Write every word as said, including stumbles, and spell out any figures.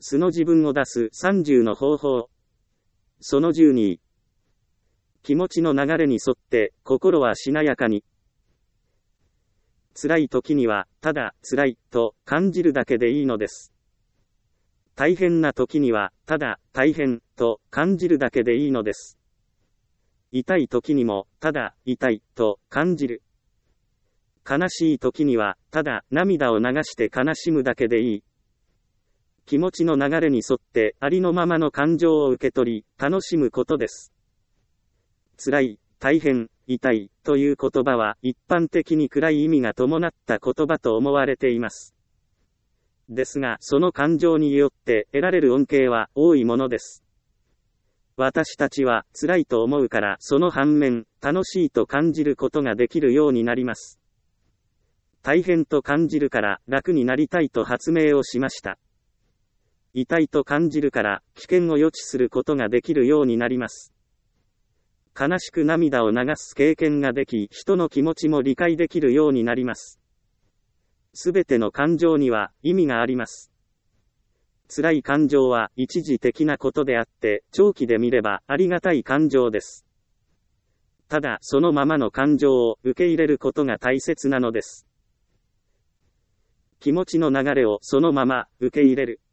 素の自分を出すさんじゅうの方法。そのじゅうに。気持ちの流れに沿って心はしなやかに。辛い時にはただ辛いと感じるだけでいいのです。大変な時にはただ大変と感じるだけでいいのです。痛い時にもただ痛いと感じる。悲しい時にはただ涙を流して悲しむだけでいい。気持ちの流れに沿ってありのままの感情を受け取り楽しむことです。辛い、大変、痛いという言葉は一般的に暗い意味が伴った言葉と思われています。ですがその感情によって得られる恩恵は多いものです。私たちは辛いと思うからその反面楽しいと感じることができるようになります。大変と感じるから楽になりたいと発明をしました。痛いと感じるから危険を予知することができるようになります。悲しく涙を流す経験ができ人の気持ちも理解できるようになります。すべての感情には意味があります。辛い感情は一時的なことであって長期で見ればありがたい感情です。ただそのままの感情を受け入れることが大切なのです。気持ちの流れをそのまま受け入れる。